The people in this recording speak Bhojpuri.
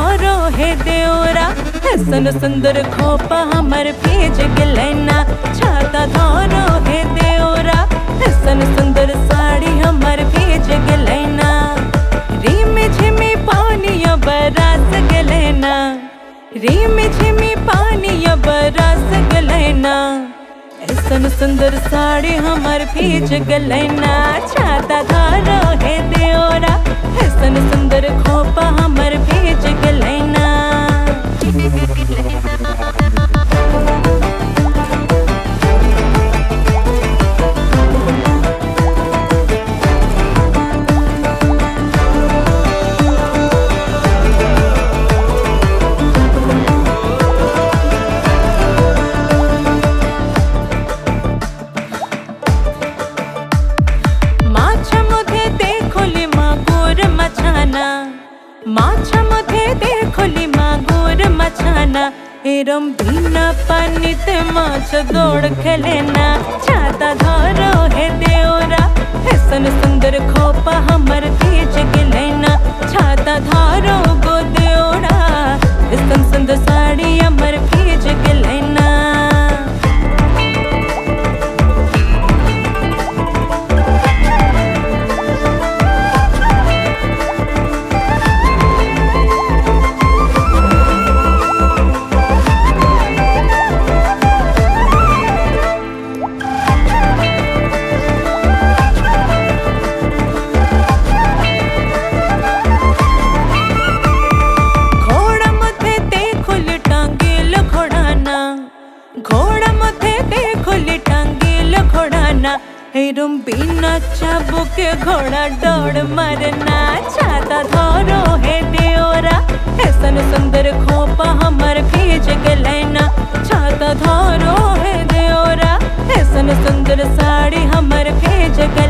धरो हे देवरा हसन सुंदर खोपा हमर भेज गलैना छाता धरो हे देवरा हसन सुंदर साड़ी हमर भेज गलैना रिम झिमी पानी बरस गलैना रिम झिमी पानी बरस गलैना ऐसन सुंदर साड़ी हमर भेज गलैना छाता धरो हे देवरा ऐसन सुंदर खोपा हमर भेज गलैना। माझ्या मध्ये देखोली मागोर मछाना एरम बिना पानीत माछ गोड खेलेना छाता धरो हे देवरा हसन सुंदर खोपा हमर भेज गलैना छाता धरो गो देवरा हसन सुंदर साड़ी हमर भेज गलैना। एरम बिना चाबुक घोड़ा दौड़ मरना छाता धरो हे देवरा हसन सुंदर खोपा हमर भेज गलैना छाता धरो हे देवरा हसन सुंदर साड़ी हमर भेज गलैना।